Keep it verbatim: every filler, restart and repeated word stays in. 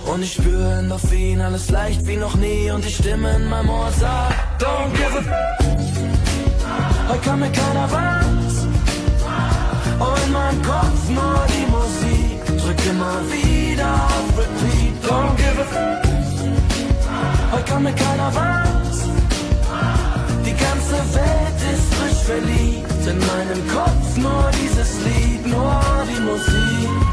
Und ich spüre Endorphin, alles leicht wie noch nie. Und die Stimme in meinem Ohr sagt, don't give a f***. Heute kann mir keiner was. Oh, in meinem Kopf nur die Musik. Drück immer wieder auf Repeat. Don't give a f***. Heute kann mir keiner was. Die ganze Welt ist frisch verliebt. In meinem Kopf nur dieses Lied, nur die Musik.